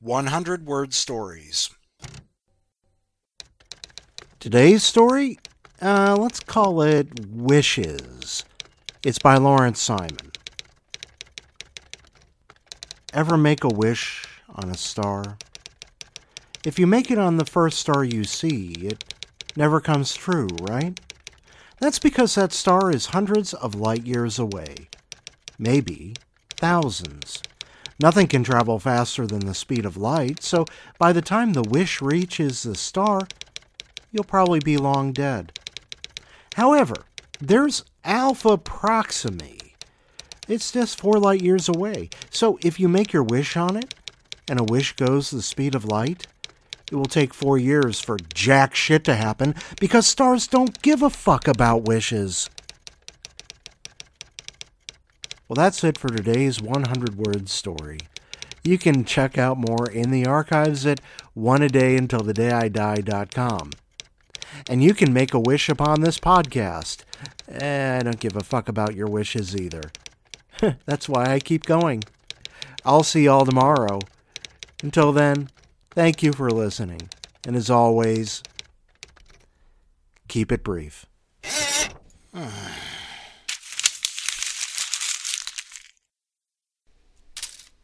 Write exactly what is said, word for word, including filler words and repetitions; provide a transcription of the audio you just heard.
one hundred word stories. Today's story, uh, let's call it Wishes. It's by Lawrence Simon. Ever make a wish on a star? If you make it on the first star you see, it never comes true, right? That's because that star is hundreds of light years away. Maybe thousands. Nothing can travel faster than the speed of light, so by the time the wish reaches the star, you'll probably be long dead. However, there's Alpha Proxima. It's just four light years away. So if you make your wish on it, and a wish goes the speed of light, it will take four years for jack shit to happen because stars don't give a fuck about wishes. Well, that's it for today's one hundred word story. You can check out more in the archives at one a day until the day I die dot com. And you can make a wish upon this podcast. Eh, I don't give a fuck about your wishes either. That's why I keep going. I'll see y'all tomorrow. Until then, thank you for listening. And as always, keep it brief.